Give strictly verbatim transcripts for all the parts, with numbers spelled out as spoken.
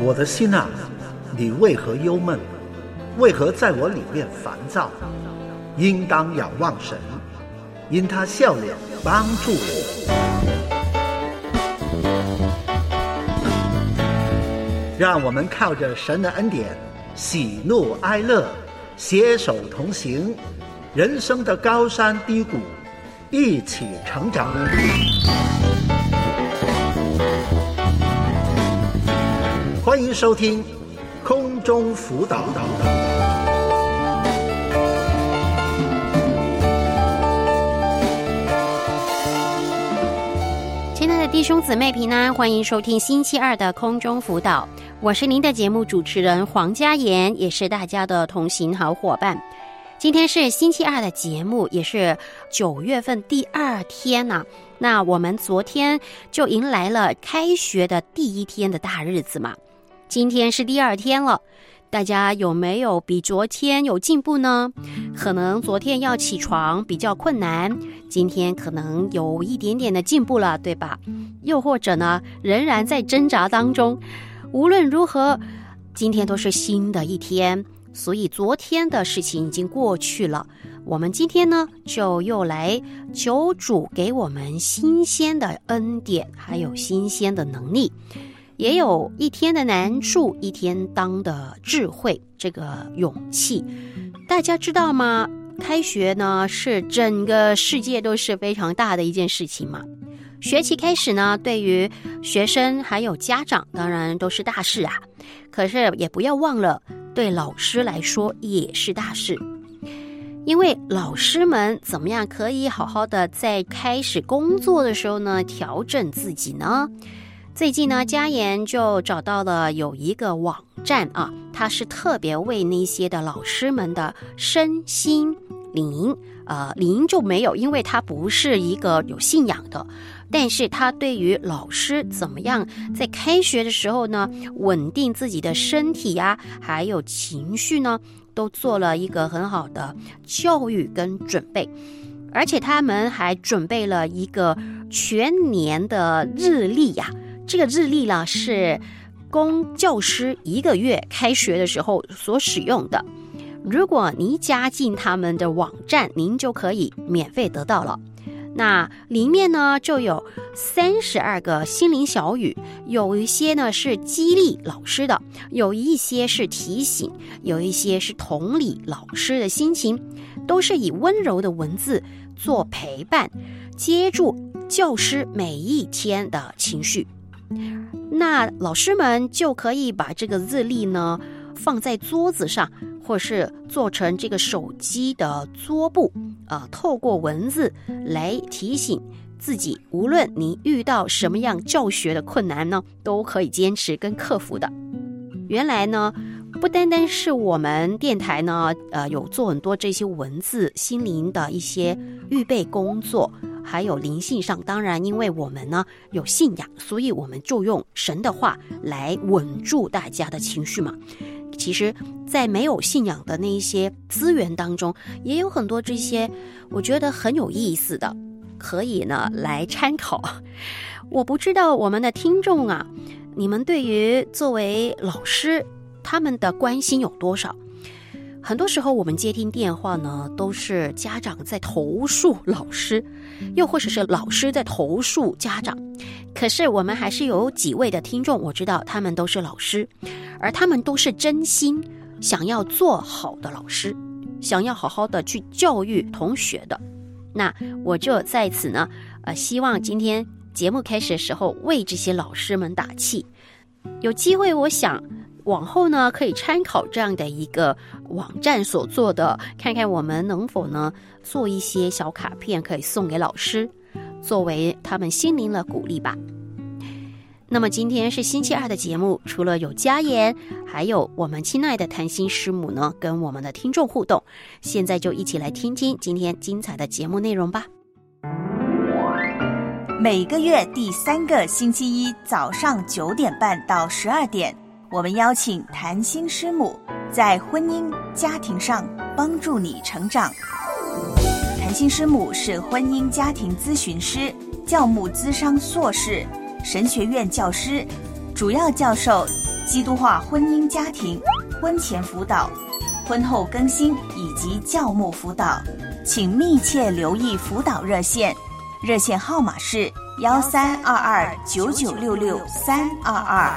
我的心啊，你为何忧闷？为何在我里面烦躁？应当仰望神，因他笑脸帮助我。让我们靠着神的恩典，喜怒哀乐，携手同行，人生的高山低谷，一起成长。欢迎收听空中辅导。 亲爱的弟兄姊妹平安，欢迎收听星期二的空中辅导，我是您的节目主持人黄嘉妍，也是大家的同行好伙伴。今天是星期二的节目，也是九月份第二天啊。那我们昨天就迎来了开学的第一天的大日子嘛，今天是第二天了，大家有没有比昨天有进步呢？可能昨天要起床比较困难，今天可能有一点点的进步了，对吧？又或者呢，仍然在挣扎当中。无论如何，今天都是新的一天，所以昨天的事情已经过去了。我们今天呢，就又来求主给我们新鲜的恩典，还有新鲜的能力。也有一天的难处，一天当的智慧，这个勇气。大家知道吗？开学呢，是整个世界都是非常大的一件事情嘛。学期开始呢，对于学生还有家长，当然都是大事啊。可是也不要忘了，对老师来说也是大事。因为老师们怎么样可以好好的在开始工作的时候呢，调整自己呢？最近呢，嘉妍就找到了有一个网站啊，它是特别为那些的老师们的身心灵，呃，灵就没有，因为它不是一个有信仰的，但是它对于老师怎么样在开学的时候呢，稳定自己的身体啊，还有情绪呢，都做了一个很好的教育跟准备。而且他们还准备了一个全年的日历呀、啊。这个日历呢，是供教师一个月开学的时候所使用的。如果您加进他们的网站，您就可以免费得到了。那里面呢，就有三十二个心灵小语，有一些呢是激励老师的，有一些是提醒，有一些是同理老师的心情，都是以温柔的文字做陪伴，接住教师每一天的情绪。那老师们就可以把这个日历呢放在桌子上，或是做成这个手机的桌布，呃，透过文字来提醒自己，无论你遇到什么样教学的困难呢，都可以坚持跟克服的。原来呢，不单单是我们电台呢，呃，有做很多这些文字心灵的一些预备工作，还有灵性上，当然因为我们呢有信仰，所以我们就用神的话来稳住大家的情绪嘛。其实在没有信仰的那一些资源当中，也有很多这些我觉得很有意思的，可以呢来参考。我不知道我们的听众啊，你们对于作为老师他们的关心有多少？很多时候我们接听电话呢，都是家长在投诉老师，又或者是老师在投诉家长。可是我们还是有几位的听众，我知道他们都是老师，而他们都是真心想要做好的老师，想要好好的去教育同学的。那我就在此呢，呃，希望今天节目开始的时候为这些老师们打气。有机会我想往后呢，可以参考这样的一个网站所做的，看看我们能否呢做一些小卡片，可以送给老师，作为他们心灵的鼓励吧。那么今天是星期二的节目，除了有嘉妍，还有我们亲爱的谈心师母呢，跟我们的听众互动。现在就一起来听听今天精彩的节目内容吧。 每个月第三个星期一早上九点半到十二点，我们邀请谈心师母在婚姻家庭上帮助你成长。谈心师母是婚姻家庭咨询师、教牧咨商硕士、神学院教师，主要教授基督化婚姻家庭、婚前辅导、婚后更新以及教牧辅导，请密切留意辅导热线，热线号码是幺三二二九九六六三二二。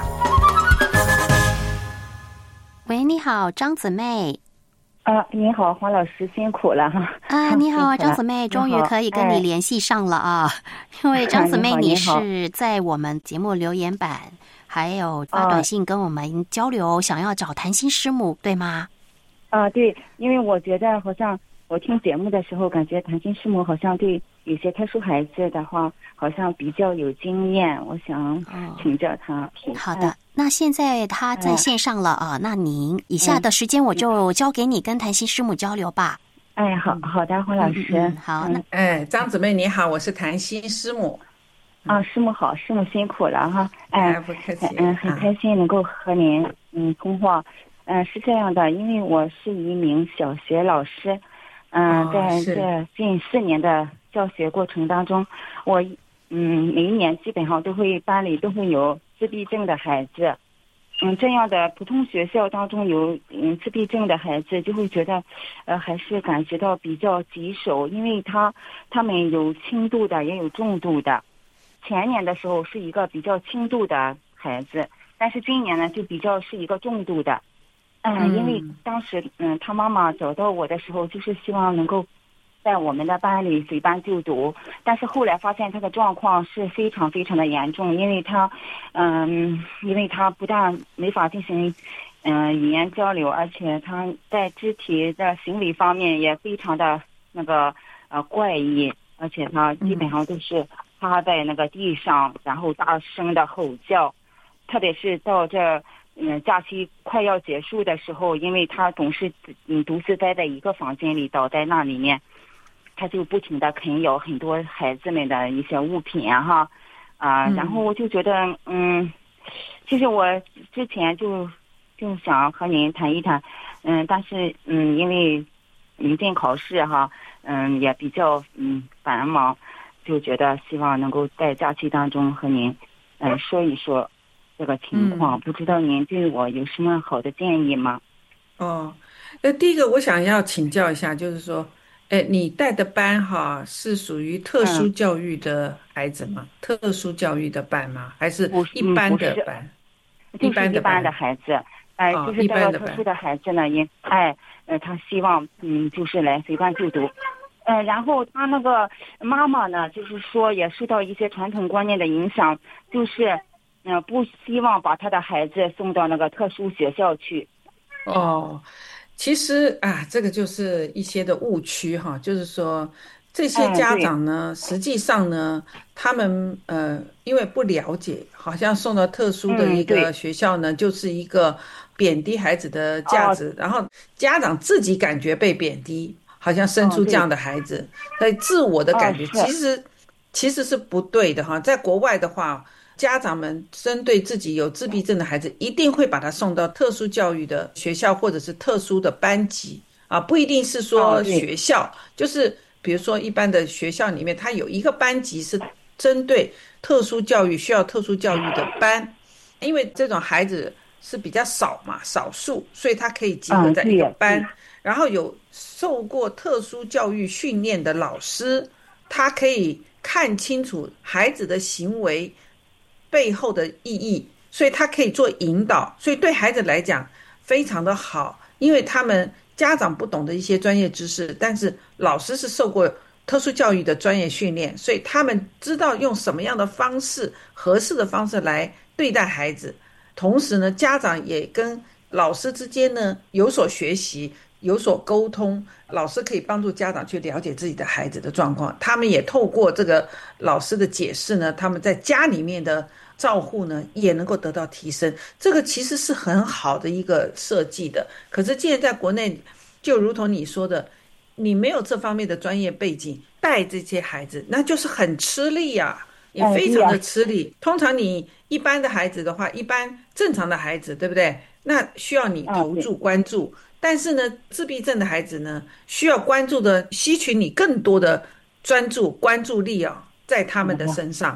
喂，你好，张姊妹。 啊，你好，黄老师，辛苦了哈！ 啊，你好，张姊妹，终于可以跟你联系上了啊！因为张姊妹，你是在我们节目留言板还有发短信跟我们交流，想要找谈心师母，对吗？ 啊，对，因为我觉得好像我听节目的时候，感觉谈心师母好像对有些特殊孩子的话，好像比较有经验，我想请教他。 哦、好的。那现在他在线上了啊，那您以下的时间我就交给你跟谈心师母交流吧。 哎，好好的，黄老师。 嗯嗯、好，那哎，张姊妹你好，我是谈心师母。 啊，师母好，师母辛苦了哈。哎， 不客气。 嗯，很开心能够和您嗯通话。嗯，是这样的，因为我是一名小学老师，嗯、呃，在这近四年的教学过程当中，我嗯每一年基本上都会班里都会有自闭症的孩子，嗯，这样的普通学校当中有嗯自闭症的孩子，就会觉得，呃，还是感觉到比较棘手，因为他他们有轻度的，也有重度的。前年的时候是一个比较轻度的孩子，但是今年呢就比较是一个重度的。嗯，嗯因为当时嗯他妈妈找到我的时候，就是希望能够在我们的班里随班就读，但是后来发现他的状况是非常非常的严重，因为他，嗯，因为他不但没法进行，嗯、呃，语言交流，而且他在肢体的行为方面也非常的那个呃怪异，而且他基本上都是趴在那个地上，然后大声的吼叫，特别是到这。嗯，假期快要结束的时候，因为他总是嗯独自待在一个房间里，倒在那里面，他就不停的啃咬很多孩子们的一些物品啊哈啊、呃，然后我就觉得嗯，其实我之前就就想和您谈一谈，嗯，但是嗯，因为临近考试哈，嗯，也比较嗯繁忙，就觉得希望能够在假期当中和您嗯、呃、说一说。这个情况、嗯、不知道您对我有什么好的建议吗？ 哦，那第一个我想要请教一下，就是说，哎，你带的班哈是属于特殊教育的孩子吗？嗯、特殊教育的班吗？还是一般的班？ 嗯、一般的班，就是一般的孩子，哎、呃，就是这个特殊的孩子呢，也哎呃，他希望嗯，就是来随班就读。呃，然后他那个妈妈呢，就是说也受到一些传统观念的影响，就是。嗯、呃，不希望把他的孩子送到那个特殊学校去。 哦，其实啊，这个就是一些的误区哈，就是说这些家长呢，嗯、实际上呢，他们呃，因为不了解，好像送到特殊的一个学校呢，嗯、就是一个贬低孩子的价值，哦、然后家长自己感觉被贬低，好像生出这样的孩子，所以、哦、自我的感觉、哦、其实其实是不对的哈，在国外的话。家长们针对自己有自闭症的孩子，一定会把他送到特殊教育的学校或者是特殊的班级啊，不一定是说学校，哦、就是比如说一般的学校里面，它有一个班级是针对特殊教育需要特殊教育的班，因为这种孩子是比较少嘛，少数，所以他可以集合在一个班，哦、然后有受过特殊教育训练的老师，他可以看清楚孩子的行为背后的意义，所以他可以做引导，所以对孩子来讲非常的好，因为他们家长不懂的一些专业知识，但是老师是受过特殊教育的专业训练，所以他们知道用什么样的方式，合适的方式来对待孩子，同时呢，家长也跟老师之间呢有所学习，有所沟通，老师可以帮助家长去了解自己的孩子的状况，他们也透过这个老师的解释呢，他们在家里面的照护呢也能够得到提升，这个其实是很好的一个设计的。可是既然在国内，就如同你说的，你没有这方面的专业背景带这些孩子，那就是很吃力啊，也非常的吃力。通常你一般的孩子的话，一般正常的孩子，对不对？那需要你投注关注，但是呢，自闭症的孩子呢，需要关注的吸取你更多的专注关注力啊，在他们的身上。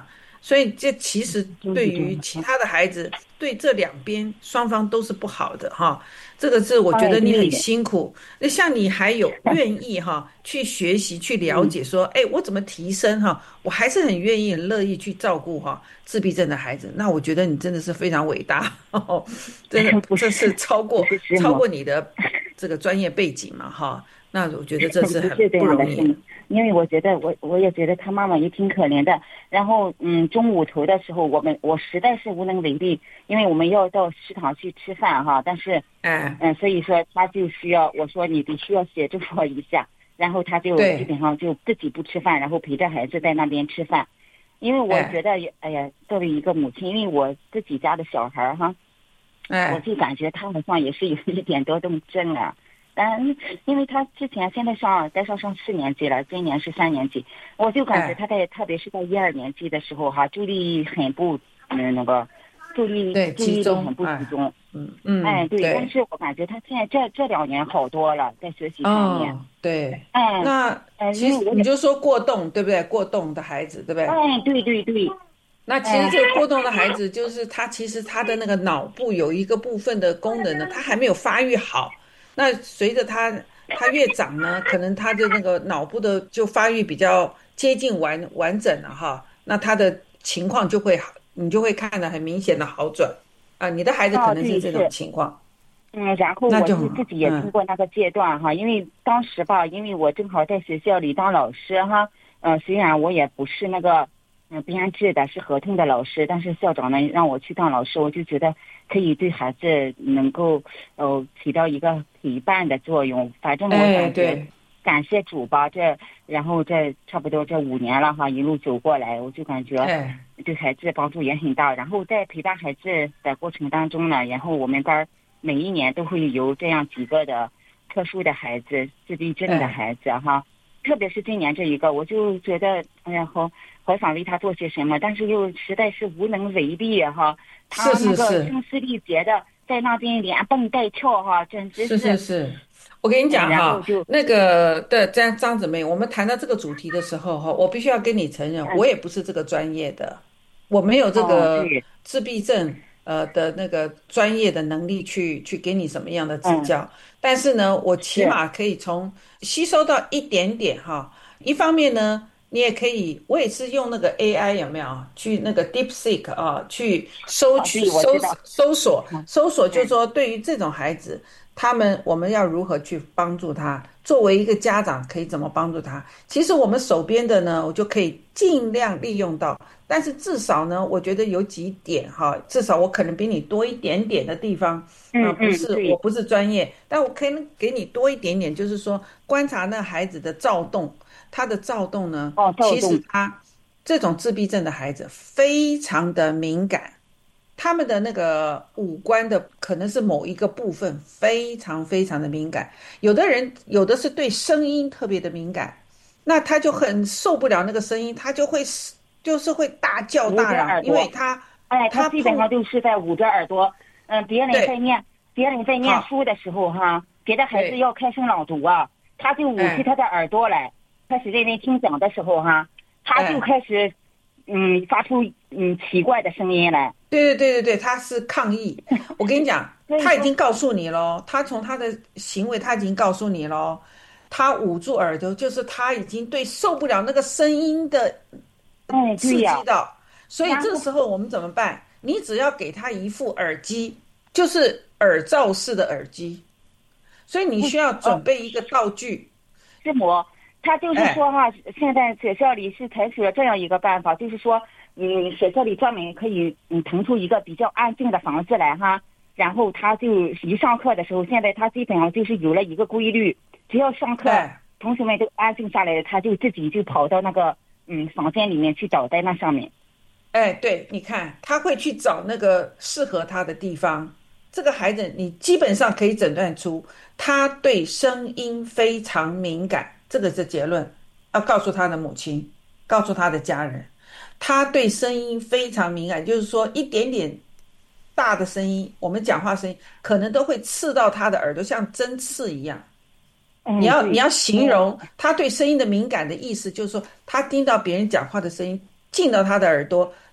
所以这其实对于其他的孩子，对这两边双方都是不好的哈。这个是我觉得你很辛苦。那像你还有愿意哈去学习、去了解，说，哎，我怎么提升哈？我还是很愿意、很乐意去照顾哈自闭症的孩子。那我觉得你真的是非常伟大，哦、真的这是超过超过你的这个专业背景嘛哈。那我觉得这是很不容易的。 因为我觉得我我也觉得他妈妈也挺可怜的。然后嗯，中午头的时候，我们我实在是无能为力，因为我们要到食堂去吃饭哈。但是嗯嗯，所以说他就需要我说你得需要协助我一下，然后他就基本上就自己不吃饭，然后陪着孩子在那边吃饭。因为我觉得哎呀，作为一个母亲，因为我自己家的小孩哈，哎，我就感觉他好像也是有一点多动症啊。嗯，因为他之前现在上该上上四年级了，今年是三年级，我就感觉他在、哎、特别是在一二年级的时候哈，注意力很不嗯那个注意注意力很不集中， 嗯嗯， 哎对，但是我感觉他现在这这两年好多了，在学习方面， 哦、对， 哎， 那其实你就说过动对不对？过动的孩子对不对？ 哎，对对对。 那其实这个过动的孩子，就是他其实他的那个脑部有一个部分的功能呢，他还没有发育好。那随着他他越长呢，可能他的那个脑部的就发育比较接近完完整了哈，那他的情况就会好，你就会看得很明显的好转啊。你的孩子可能是这种情况。 哦、嗯，然后我就自己也经过那个阶段哈、嗯，因为当时吧，因为我正好在学校里当老师哈，呃，虽然我也不是那个嗯编制的，是合同的老师，但是校长呢让我去当老师，我就觉得可以对孩子能够呃起到一个陪伴的作用。反正我感觉、哎、感谢主吧，这然后这差不多这五年了哈，一路走过来，我就感觉对孩子帮助也很大。然后在陪伴孩子的过程当中呢，然后我们班每一年都会有这样几个的特殊的孩子，自闭症的孩子哈。哎，特别是今年这一个，我就觉得哎呀好好想为他做些什么，但是又实在是无能为力哈。他那个声嘶力竭的在那边连蹦带跳哈，真是是是是。我跟你讲哈，那个的张张姊妹，我们谈到这个主题的时候哈，我必须要跟你承认，嗯、我也不是这个专业的，我没有这个自闭症、哦、呃的那个专业的能力去去给你什么样的指教。嗯，但是呢，我起码可以从吸收到一点点哈。一方面呢，你也可以，我也是用那个 A I 有没有去那个 DeepSeek 啊，去搜取搜搜索搜索，就是说对于这种孩子，他们我们要如何去帮助他？作为一个家长，可以怎么帮助他？其实我们手边的呢，我就可以尽量利用到。但是至少呢，我觉得有几点哈，至少我可能比你多一点点的地方。 嗯， 不是，我不是专业，但我可以给你多一点点，就是说观察那孩子的躁动，他的躁动呢， 哦， 其实他这种自闭症的孩子非常的敏感，他们的那个五官的可能是某一个部分非常非常的敏感，有的人有的是对声音特别的敏感，那他就很受不了那个声音，他就会就是会大叫大嚷，因为他哎，他基本上就是在捂着耳朵。嗯，别人在念别人在念书的时候哈，别的孩子要开声朗读啊，他就捂起他的耳朵来，开始在那听讲的时候哈，他就开始嗯发出嗯奇怪的声音来。 对对对对对，他是抗议。我跟你讲，他已经告诉你了，他从他的行为他已经告诉你了，他捂住耳朵，就是他已经对受不了那个声音的刺激到，所以这时候我们怎么办？你只要给他一副耳机，就是耳罩式的耳机，所以你需要准备一个道具。 师母，他就是说哈、哎，现在学校里是采取了这样一个办法，就是说，嗯，学校里专门可以嗯腾出一个比较安静的房子来哈，然后他就一上课的时候，现在他基本上就是有了一个规律，只要上课，哎、同学们都安静下来，他就自己就跑到那个嗯房间里面去倒在那上面。 哎，对，你看他会去找那个适合他的地方。这个孩子你基本上可以诊断出他对声音非常敏感，这个是结论。要告诉他的母亲，告诉他的家人，他对声音非常敏感，就是说一点点大的声音，我们讲话声音可能都会刺到他的耳朵，像针刺一样。 嗯、 你要你要形容他对声音的敏感的意思，就是说他听到别人讲话的声音进到他的耳朵，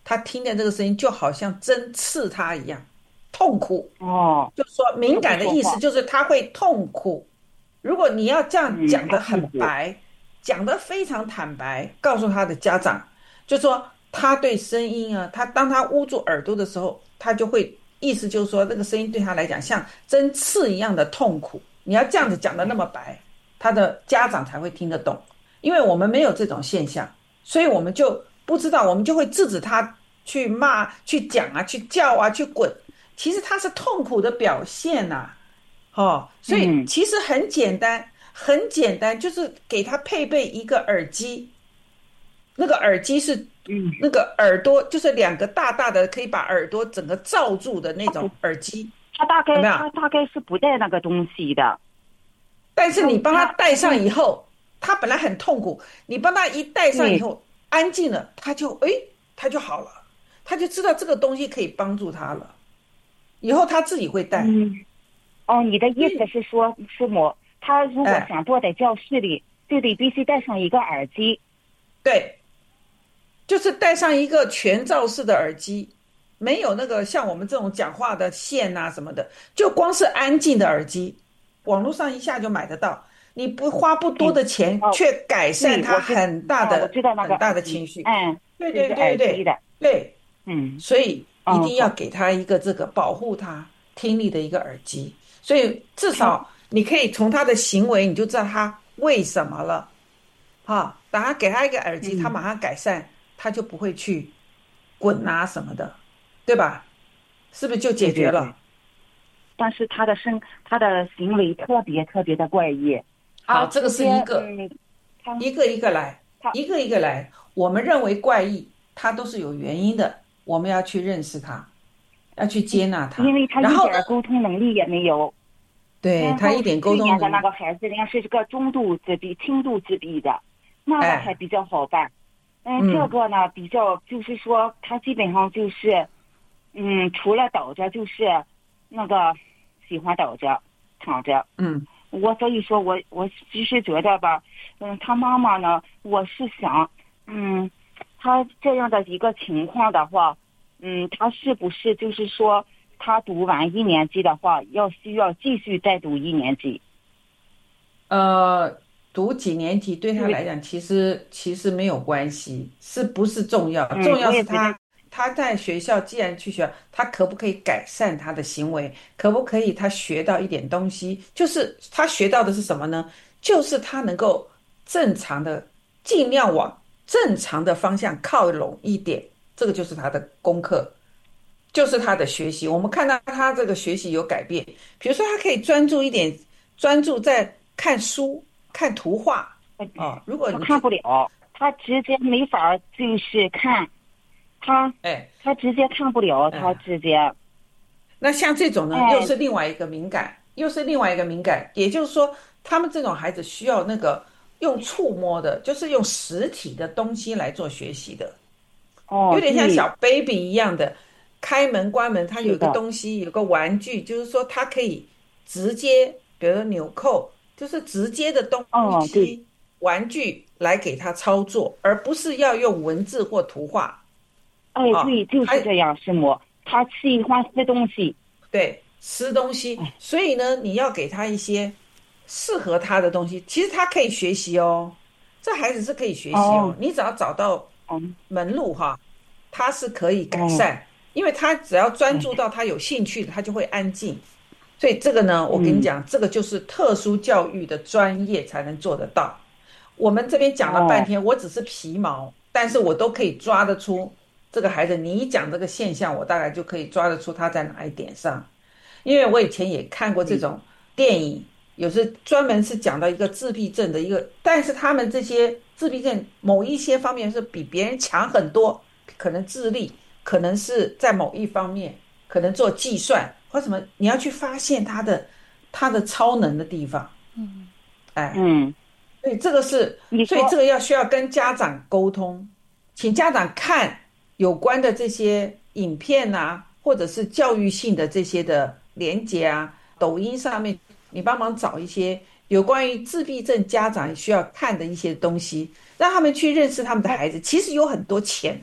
他听见这个声音就好像针刺他一样痛苦。 哦， 就是说敏感的意思就是他会痛苦。如果你要这样讲得很白、嗯、讲得非常坦白，告诉他的家长，就说他对声音啊，他当他捂住耳朵的时候，他就会意思就是说那个声音对他来讲像针刺一样的痛苦。你要这样子讲得那么白，他的家长才会听得懂。因为我们没有这种现象，所以我们就不知道，我们就会制止他去骂、去讲啊、去叫啊、去滚。其实他是痛苦的表现呐、啊。哦，所以其实很简单、嗯、很简单，就是给他配备一个耳机，那个耳机是那个耳朵就是两个大大的可以把耳朵整个罩住的那种耳机。 他大概他大概是不带那个东西的， 但是你帮他戴上以后，他本来很痛苦，你帮他一戴上以后安静了，他就哎他就好了，他就知道这个东西可以帮助他了，以后他自己会戴。 嗯哦，你的意思是说，师母，他如果想坐在教室里，就得必须戴上一个耳机。 对，就是戴上一个全罩式的耳机，没有那个像我们这种讲话的线啊什么的，就光是安静的耳机，网络上一下就买得到。你不花不多的钱，嗯、却改善他很大的、 嗯、 很大的情绪。 嗯， 对对对对对对， 嗯， 所以一定要给他一个这个保护他听力的一个耳机。所以至少你可以从他的行为你就知道他为什么了，哈，等他给他一个耳机，他马上改善，他就不会去滚啊什么的，对吧？是不是就解决了？ 对对对，但是他的声，他的行为特别特别的怪异。 好，这个是一个、 嗯、 一个一个来，一个一个来。我们认为怪异，它都是有原因的，我们要去认识它。要去接纳他， 因为他一点沟通能力也没有。 对，他一点沟通能力。去年的那个孩子，人家是个中度自闭、轻度自闭的，那个还比较好办。嗯，嗯这个呢比较就是说，他基本上就是，嗯，除了倒着就是那个喜欢倒着、躺着。 嗯， 我所以说我我其实觉得吧，嗯，他妈妈呢，我是想，嗯，他这样的一个情况的话。嗯，他是不是就是说，他读完一年级的话，要需要继续再读一年级？ 呃，读几年级对他来讲，其实其实没有关系，是不是重要？ 嗯、 重要是他他在学校，既然去学校，他可不可以改善他的行为？可不可以他学到一点东西？就是他学到的是什么呢？就是他能够正常的，尽量往正常的方向靠拢一点。这个就是他的功课，就是他的学习。我们看到他这个学习有改变，比如说他可以专注一点，专注在看书、看图画。哦，如果你看不了，他直接没法就是看，他哎， 他直接看不了， 哎、 他直接。 那像这种呢， 哎、 又是另外一个敏感，又是另外一个敏感。也就是说，他们这种孩子需要那个用触摸的，就是用实体的东西来做学习的。 哦， 有点像小 baby 一样的，开门关门，它有个东西，有个玩具，就是说它可以直接，比如说纽扣，就是直接的东西、哦、玩具来给他操作，而不是要用文字或图画。 哎，对，就是这样，师母，他喜欢吃东西， 对，吃东西，所以呢，你要给他一些适合他的东西。其实他可以学习哦，这孩子是可以学习哦，哦你只要找到门路哈，他是可以改善，嗯、因为他只要专注到他有兴趣的，他就会安静。所以这个呢，我跟你讲，嗯、这个就是特殊教育的专业才能做得到。我们这边讲了半天，哦、我只是皮毛，但是我都可以抓得出这个孩子。你一讲这个现象，我大概就可以抓得出他在哪一点上。因为我以前也看过这种电影，嗯、有时专门是讲到一个自闭症的一个，但是他们这些自闭症某一些方面是比别人强很多，可能智力，可能是在某一方面，可能做计算或什么，你要去发现他的他的超能的地方。 嗯， 哎， 嗯， 所以这个是，所以这个要需要跟家长沟通，请家长看有关的这些影片啊，或者是教育性的这些的连结啊，抖音上面你帮忙找一些有关于自闭症家长需要看的一些东西，让他们去认识他们的孩子，其实有很多潜能，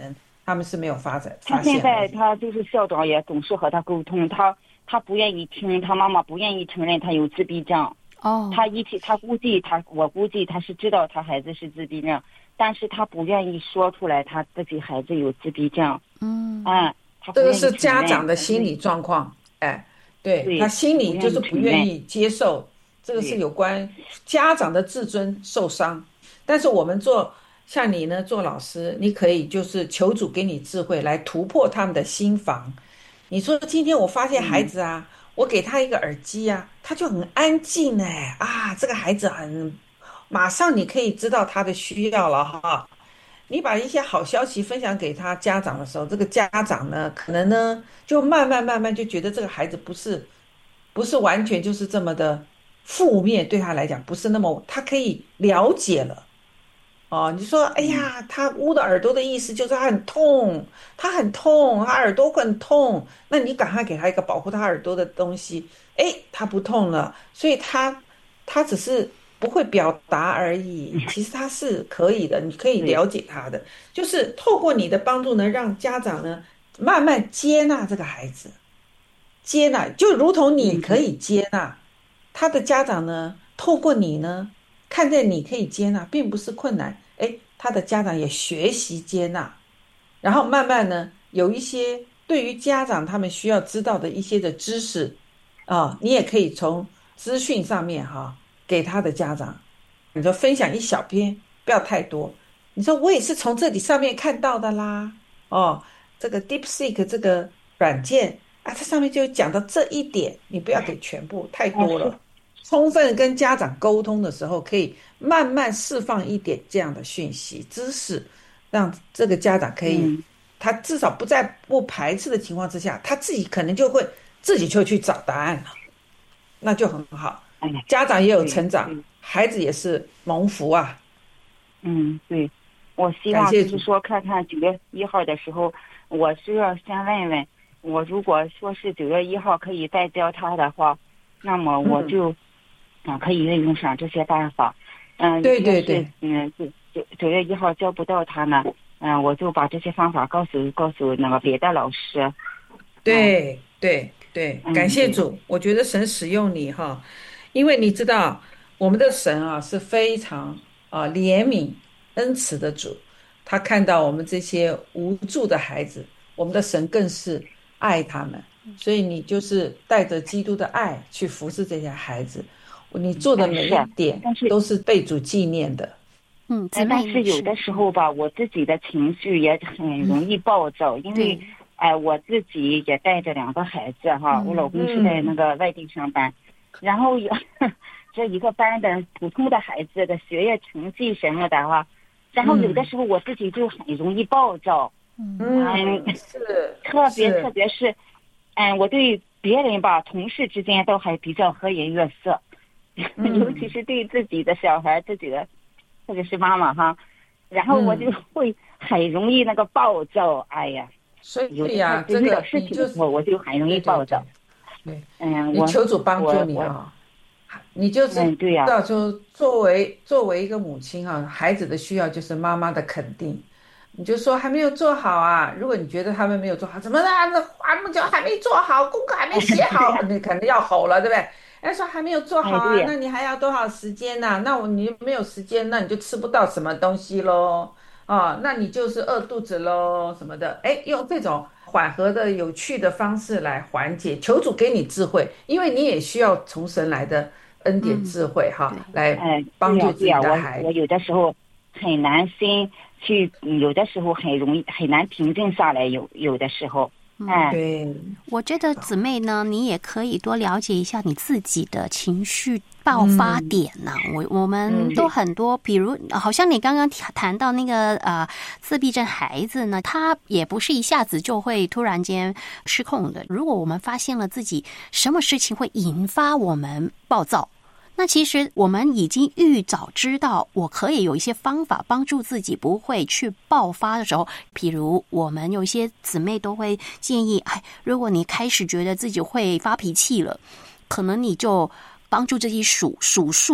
他们是没有发展。 他现在他就是校长也总是和他沟通，他他不愿意听，他妈妈不愿意承认他有自闭症。 哦， 他一起他估计他我估计他是知道他孩子是自闭症，但是他不愿意说出来他自己孩子有自闭症。 嗯嗯， 这个是家长的心理状况。哎，对，对他心里就是不愿意接受，这个是有关家长的自尊受伤。但是我们做像你呢，做老师，你可以就是求主给你智慧来突破他们的心防。你说今天我发现孩子啊。嗯，我给他一个耳机啊，他就很安静哎啊，这个孩子很，马上你可以知道他的需要了哈。你把一些好消息分享给他家长的时候，这个家长呢，可能呢就慢慢慢慢就觉得这个孩子不是，不是完全就是这么的负面，对他来讲不是那么，他可以了解了。哦，你说，哎呀，他捂的耳朵的意思就是他很痛，他很痛，他耳朵很痛，那你赶快给他一个保护他耳朵的东西，哎，他不痛了，所以他他只是不会表达而已，其实他是可以的，你可以了解他的，就是透过你的帮助呢，让家长呢慢慢接纳这个孩子，接纳就如同你可以接纳他的家长呢，透过你呢。看见你可以接纳，并不是困难。哎，他的家长也学习接纳，然后慢慢呢，有一些对于家长他们需要知道的一些的知识啊，你也可以从资讯上面哈、啊，给他的家长，你说分享一小篇，不要太多。你说我也是从这里上面看到的啦，哦，这个 DeepSeek 这个软件啊，它上面就讲到这一点，你不要给全部，太多了。充分跟家长沟通的时候，可以慢慢释放一点这样的讯息知识，让这个家长可以、嗯、他至少不在不排斥的情况之下，他自己可能就会自己就去找答案了，那就很好。家长也有成长，孩子也是蒙福啊。 嗯，对，我希望就是说看看九月一号的时候，我是要先问问我，如果说是九月一号可以再教他的话，那么我就、嗯啊，可以运用上这些办法，嗯， 对对对， 嗯，九九九月一号教不到他呢，嗯，我就把这些方法告诉告诉那个别的老师。 对、嗯、对对，感谢主、嗯，我觉得神使用你哈，因为你知道我们的神啊是非常啊怜悯恩慈的主，他看到我们这些无助的孩子，我们的神更是爱他们，所以你就是带着基督的爱去服侍这些孩子。你做的每一点都是被主纪念的。 嗯， 但是有的时候吧，我自己的情绪也很容易暴躁，嗯、因为哎、呃，我自己也带着两个孩子哈，嗯、我老公是在那个外地上班，嗯、然后有这一个班的普通的孩子的学业成绩什么的哈，然后有的时候我自己就很容易暴躁。 嗯，嗯是， 特别特别是，嗯，我对别人吧，同事之间都还比较和颜悦色。尤其是对自己的小孩，自己的特别是妈妈哈，然后我就会很容易那个暴躁。哎呀， 所以呀，这个事情的时候我就很容易暴躁。 对，嗯，你求主帮助你啊，你就知道，就作为作为一个母亲啊，孩子的需要就是妈妈的肯定。你就说还没有做好啊，如果你觉得他们没有做好，怎么啦？那他们就还没做好，功课还没写好，你肯定要吼了，对不对？哎，说还没有做好啊，那你还要多少时间呢、啊？那我你没有时间，那你就吃不到什么东西咯，啊，那你就是饿肚子咯什么的。哎，用这种缓和的、有趣的方式来缓解，求主给你智慧，因为你也需要从神来的恩典智慧、嗯、哈，来帮助自己的孩子。 我我有的时候很难心去，有的时候很容易很难平静下来，有有的时候。 嗯，对， 我觉得姊妹呢，你也可以多了解一下你自己的情绪爆发点呐、啊。嗯、我我们都很多，比如好像你刚刚谈到那个呃自闭症孩子呢，他也不是一下子就会突然间失控的。如果我们发现了自己什么事情会引发我们暴躁，那其实我们已经预早知道，我可以有一些方法帮助自己不会去爆发的时候，譬如我们有一些姊妹都会建议，哎，如果你开始觉得自己会发脾气了，可能你就帮助自己数数数啊，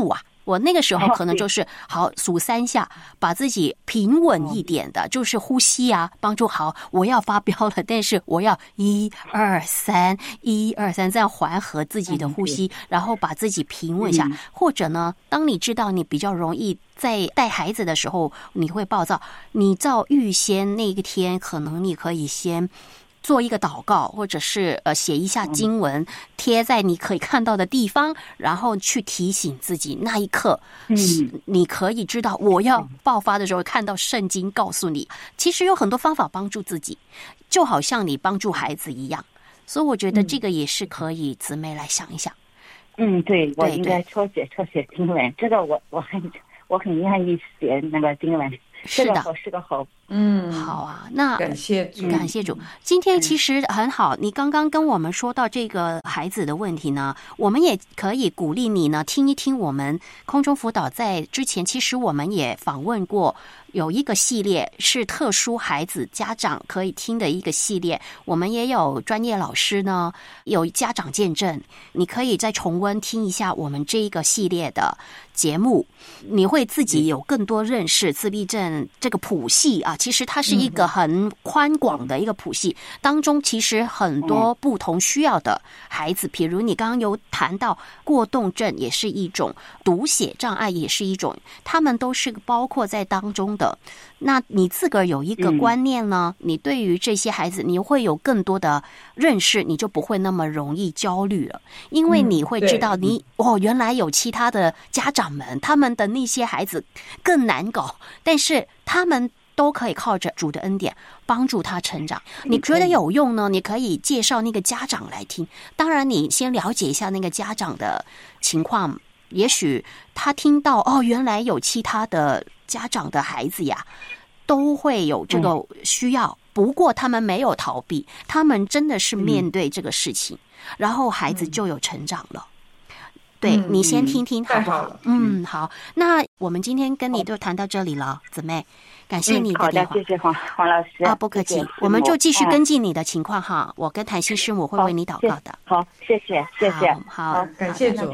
我那个时候可能就是好数三下，把自己平稳一点的，就是呼吸啊，帮助好。我要发飙了，但是我要一二三，一二三，这样缓和自己的呼吸，然后把自己平稳下。或者呢，当你知道你比较容易在带孩子的时候你会暴躁，你照预先那个天，可能你可以先做一个祷告，或者是呃写一下经文，贴在你可以看到的地方，然后去提醒自己，那一刻，嗯，你可以知道我要爆发的时候，看到圣经告诉你，其实有很多方法帮助自己，就好像你帮助孩子一样。所以我觉得这个也是可以姊妹来想一想。 嗯，对，我应该抄写抄写经文，这个我我很我很愿意写那个经文。 是的， 是个好， 嗯， 好啊，那感谢主， 感谢主。今天其实很好，你刚刚跟我们说到这个孩子的问题呢，我们也可以鼓励你呢，听一听我们空中辅导在之前，其实我们也访问过。有一个系列是特殊孩子家长可以听的一个系列，我们也有专业老师呢，有家长见证，你可以再重温听一下我们这一个系列的节目，你会自己有更多认识自闭症这个谱系啊。其实它是一个很宽广的一个谱系，当中其实很多不同需要的孩子，比如你刚刚有谈到过动症也是一种，读写障碍也是一种，他们都是包括在当中的。那你自个儿有一个观念呢，嗯、你对于这些孩子你会有更多的认识，你就不会那么容易焦虑了，因为你会知道你、嗯、哦，原来有其他的家长们，他们的那些孩子更难搞，但是他们都可以靠着主的恩典帮助他成长。你觉得有用呢？你可以介绍那个家长来听，当然你先了解一下那个家长的情况，也许他听到哦，原来有其他的家长的孩子呀，都会有这个需要，不过他们没有逃避，他们真的是面对这个事情，然后孩子就有成长了。对，你先听听好不好？嗯，好。那我们今天跟你就谈到这里了，姊妹，感谢你的电话。 好的，谢谢黄黄老师。 啊，不客气，我们就继续跟进你的情况哈。我跟谭心师母会为你祷告的。 好，谢谢，谢谢。 好， 感谢主。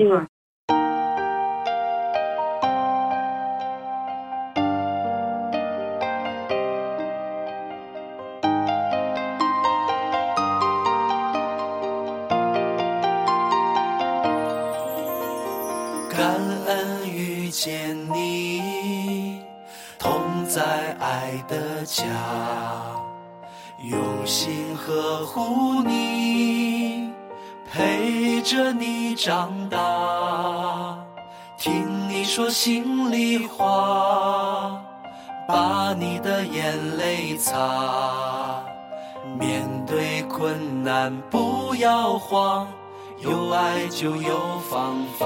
感恩遇见你，同在爱的家，用心呵护你，陪着你长大，听你说心里话，把你的眼泪擦，面对困难不要慌，有爱就有方法。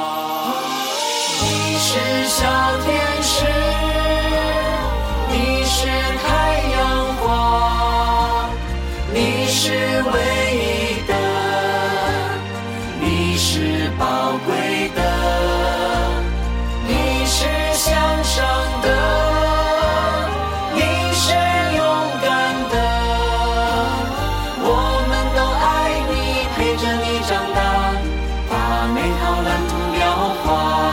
你是小天使，你是太阳光，你是唯一的，你是宝贵的，你是向上的，你是勇敢的，我们都爱你，陪着你长大，把美好蓝图描画。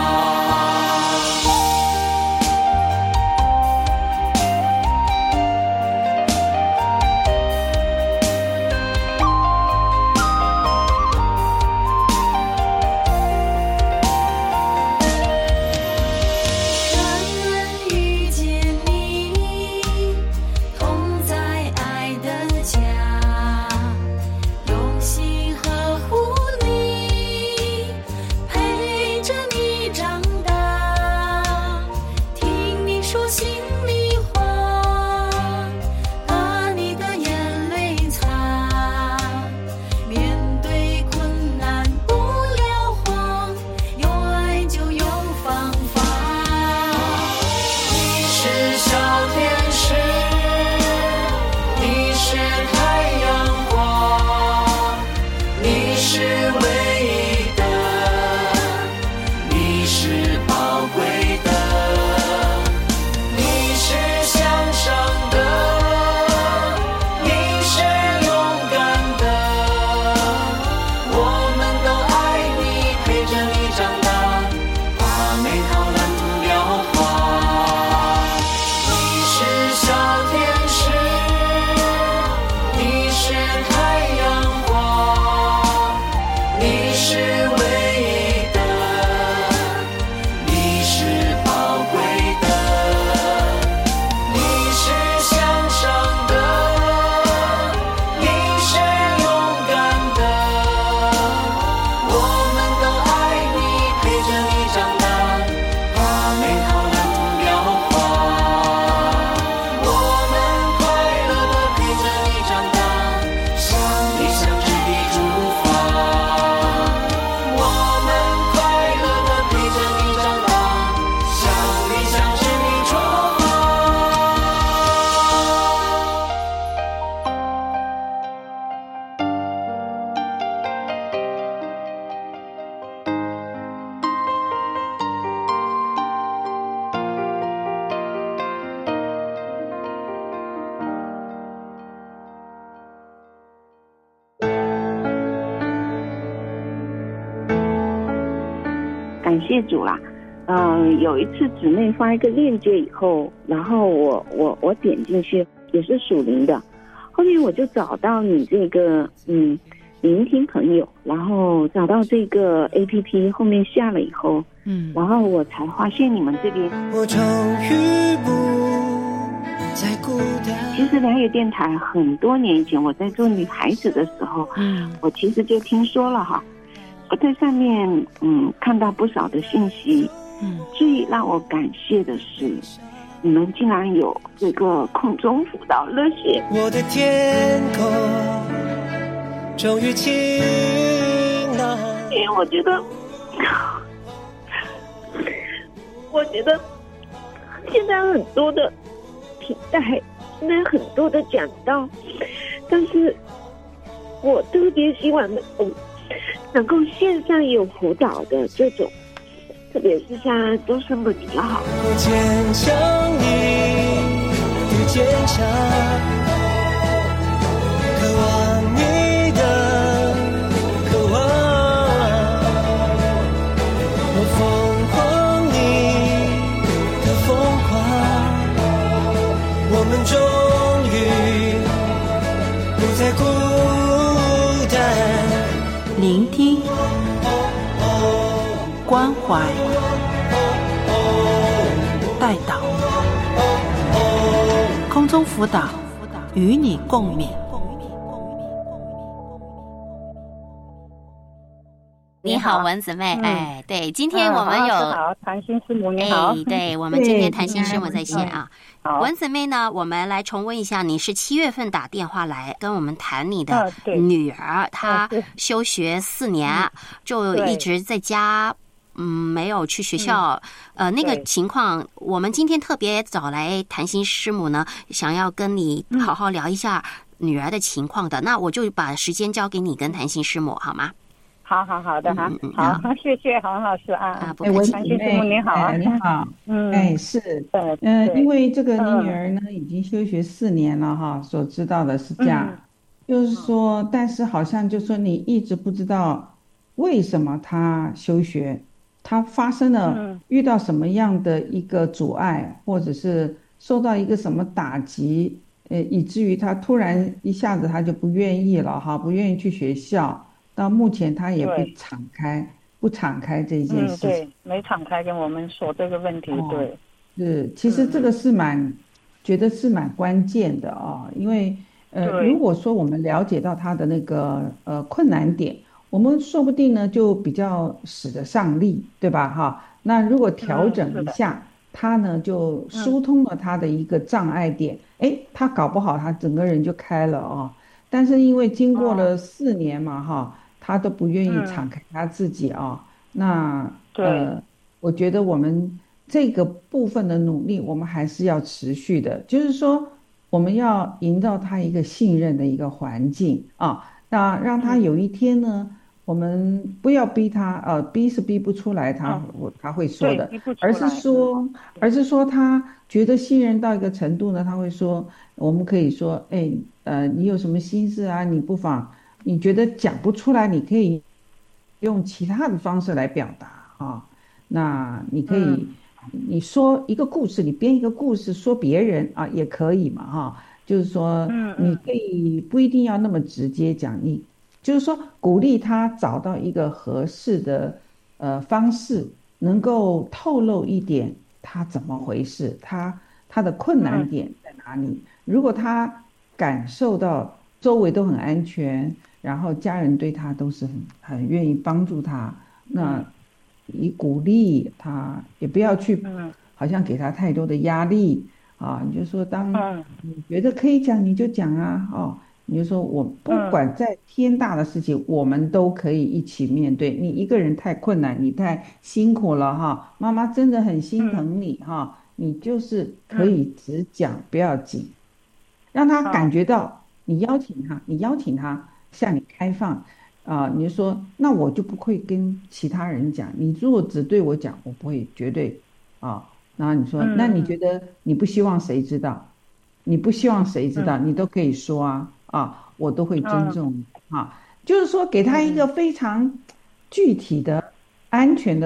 感谢主啦。嗯、呃，有一次姊妹发一个链接以后，然后我我我点进去，也是属灵的。后面我就找到你这个嗯聆听朋友，然后找到这个 A P P， 后面下了以后，嗯，然后我才发现你们这边。我终于不再孤单。其实良友电台很多年以前我在做女孩子的时候，嗯，我其实就听说了哈，我在上面嗯看到不少的信息。嗯，最让我感谢的是，你们竟然有这个空中辅导热线。我的天空终于晴朗。因为我觉得，我觉得现在很多的平台，现在很多的讲道，但是我特别希望能够能够线上有辅导的这种。特别是现在都是不比较好。我坚强你的坚强，渴望你的渴望，我疯狂你的疯狂，我们终于不再孤单。 聆听，关怀，带导，空中辅导，与你共勉。 你好，文姊妹。嗯、哎，对，今天我们有、 啊、好，谭心师母你好。 哎，对，我们今天谭心师母在线啊。文姊妹呢，我们来重温一下，你是七月份打电话来跟我们谈你的女儿，啊、她休学四年，嗯、就一直在家。嗯，没有去学校，嗯、呃，那个情况，我们今天特别找来谭心师母呢，想要跟你好好聊一下女儿的情况的。嗯、那我就把时间交给你跟谭心师母，好吗？ 好好好的哈，嗯、好，好，谢谢黄老师啊。 啊，不客气。 谭心师母您好啊， 你好，嗯，哎是，嗯、呃，因为这个你女儿呢、嗯、已经休学四年了哈，所知道的是这样，嗯、就是说，但是好像就说你一直不知道为什么她休学。他发生了遇到什么样的一个阻碍，或者是受到一个什么打击，呃，以至于他突然一下子他就不愿意了哈，不愿意去学校。到目前他也不敞开，不敞开这件事情，嗯， 对，没敞开跟我们说这个问题，哦、对， 是，其实这个是蛮，嗯、觉得是蛮关键的啊，因为呃，如果说我们了解到他的那个呃困难点。我们说不定呢，就比较使得上力，对吧？哈，那如果调整一下，他呢就疏通了他的一个障碍点，哎，他搞不好他整个人就开了哦。但是因为经过了四年嘛，哈，他都不愿意敞开他自己啊。那呃，我觉得我们这个部分的努力，我们还是要持续的，就是说我们要营造他一个信任的一个环境啊，那让他有一天呢。我们不要逼他，呃，逼是逼不出来他，我、哦、他会说的，而是说，而是说他觉得信任到一个程度呢，他会说，我们可以说，哎，呃，你有什么心事啊？你不妨，你觉得讲不出来，你可以用其他的方式来表达啊。那你可以，嗯、你说一个故事，你编一个故事说别人啊，也可以嘛，哈。就是说，你可以不一定要那么直接讲你。就是说，鼓励他找到一个合适的呃方式，能够透露一点他怎么回事，他他的困难点在哪里。如果他感受到周围都很安全，然后家人对他都是很很愿意帮助他，那你鼓励他，也不要去好像给他太多的压力啊。你就说，当你觉得可以讲，你就讲啊，哦。你就说我不管在天大的事情，嗯、我们都可以一起面对。你一个人太困难，你太辛苦了哈，妈妈真的很心疼你哈。嗯、你就是可以只讲，嗯、不要紧，让他感觉到你邀请他，你邀请他向你开放啊、呃。你就说，那我就不会跟其他人讲。你如果只对我讲，我不会绝对啊。然后你说，嗯、那你觉得你不希望谁知道？你不希望谁知道？嗯、你都可以说啊。啊，我都会尊重你、嗯、啊，就是说给他一个非常具体的、安全的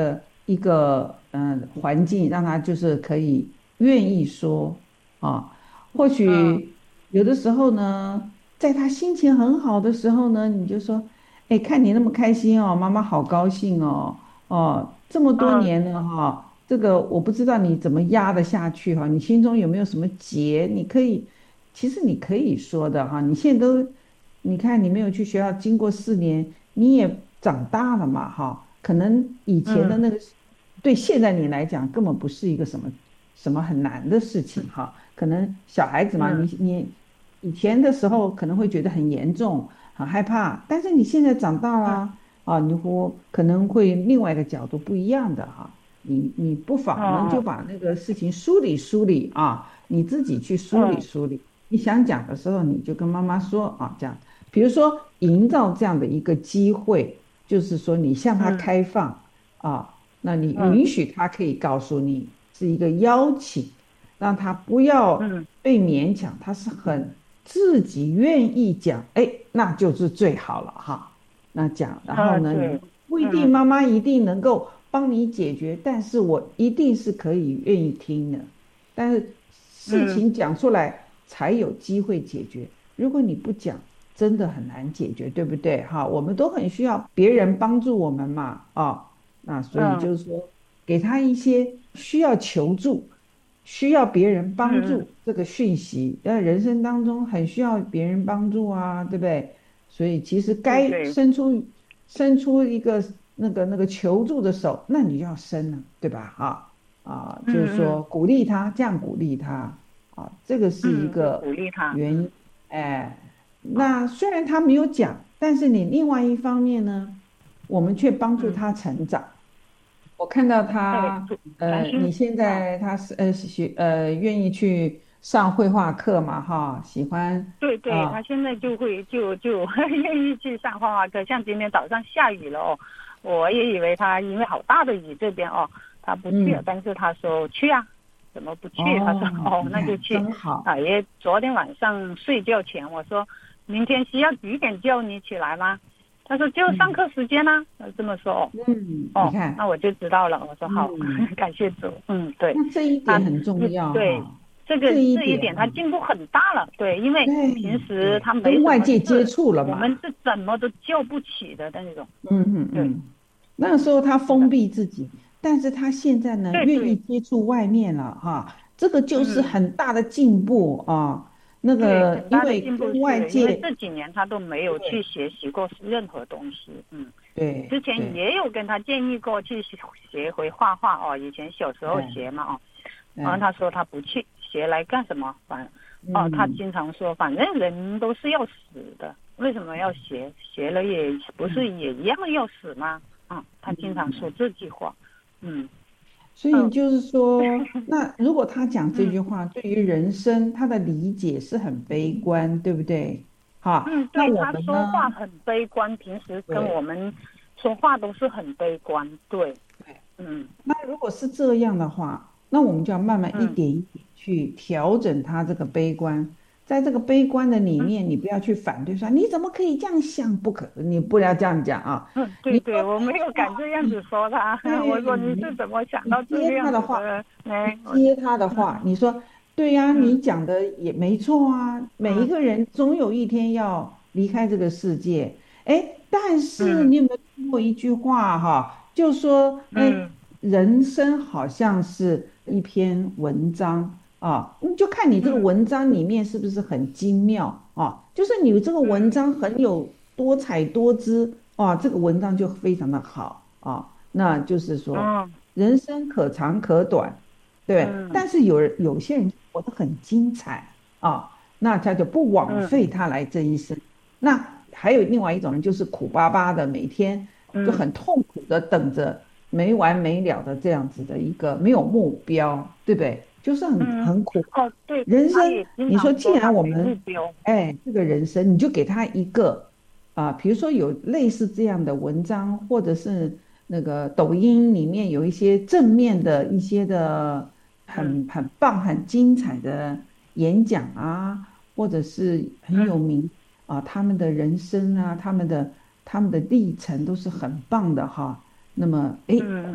一个嗯、呃、环境，让他就是可以愿意说啊。或许有的时候呢，在他心情很好的时候呢，你就说，哎，看你那么开心哦，妈妈好高兴哦，哦，这么多年了哈，这个我不知道你怎么压得下去哈，你心中有没有什么结？你可以，其实你可以说的哈，你现在都，你看你没有去学校，经过四年，你也长大了嘛哈，可能以前的那个，对现在你来讲根本不是一个什么什么很难的事情哈，可能小孩子嘛，你你以前的时候可能会觉得很严重。很害怕，但是你现在长大了啊，你会可能会另外一个角度不一样的哈、啊，你你不妨呢就把那个事情梳理梳理啊，你自己去梳理梳理，你想讲的时候你就跟妈妈说啊，这样，比如说营造这样的一个机会，就是说你向他开放啊，那你允许他可以告诉你是一个邀请，让他不要被勉强，他是很。自己愿意讲，哎，那就是最好了哈。那讲，然后呢，你不一定妈妈一定能够帮你解决，但是我一定是可以愿意听的。但是事情讲出来才有机会解决，如果你不讲，真的很难解决，对不对？哈，我们都很需要别人帮助我们嘛，啊，那所以就是说，给他一些需要求助。需要别人帮助这个讯息，在人生当中很需要别人帮助啊，对不对？所以其实该伸出伸出一个那个那个求助的手，那你就要伸了，对吧？啊啊，就是说鼓励他，这样鼓励他啊，这个是一个原因。哎，那虽然他没有讲，但是你另外一方面呢，我们却帮助他成长。我看到他，呃，你现在他是呃学呃愿意去上绘画课嘛，哈，喜欢。 对对， 啊、 他现在就会就就愿意去上画画课。像今天早上下雨了哦，我也以为他因为好大的雨这边哦，他不去了，嗯、但是他说去啊，怎么不去？哦、他说哦，那就去。 真好。 啊，也昨天晚上睡觉前我说，明天需要几点叫你起来吗？他说就上课时间啦、啊，嗯、这么说。 嗯， 哦， 你看， 那我就知道了。我说好，嗯、感谢主。嗯，对。 那这一点很重要。 对，这个这一这一点他进步很大了。对，因为平时他没跟外界接触了嘛， 我们是怎么都叫不起的那种。 嗯嗯嗯。那时候他封闭自己，但是他现在呢，愿意接触外面了哈，这个就是很大的进步啊。那个，因为跟外界， 因为这几年他都没有去学习过任何东西，嗯， 对， 之前也有跟他建议过去学回画画哦，以前小时候学嘛哦，然后他说他不去学来干什么，反哦，他经常说反正人都是要死的，为什么要学？学了也不是也一样要死吗？啊，他经常说这句话，嗯。 所以就是说，嗯、那如果他讲这句话，嗯、对于人生他的理解是很悲观，对不对？哈， 嗯，对，他说话很悲观，平时跟我们说话都是很悲观，对， 对， 嗯。 那如果是这样的话，那我们就要慢慢一点一点去调整他这个悲观。嗯、在这个悲观的里面，嗯、你不要去反对说你怎么可以这样想，不可，你不要这样讲啊。 嗯，对对，我没有敢这样子说他。我说你是怎么想到这样子的？ 接他的话，接他的话，你说对呀、啊，嗯、你讲的也没错啊。每一个人总有一天要离开这个世界，哎，但是你有没有听过一句话哈？就说哎，人生好像是一篇文章。啊，你就看你这个文章里面是不是很精妙啊？就是你这个文章很有多彩多姿啊，这个文章就非常的好啊。那就是说，人生可长可短，对。但是有人有些人活得很精彩啊，那他就不枉费他来这一生。那还有另外一种人，就是苦巴巴的，每天就很痛苦的等着没完没了的这样子的一个没有目标，对不对？就是很、嗯、很苦哦，对， 人生，你说既然我们哎，这个人生你就给他一个啊，比如说有类似这样的文章，或者是那个抖音里面有一些正面的一些的很很棒、很精彩的演讲啊，或者是很有名啊，他们的人生啊，他们的他们的历程都是很棒的哈。那么哎，会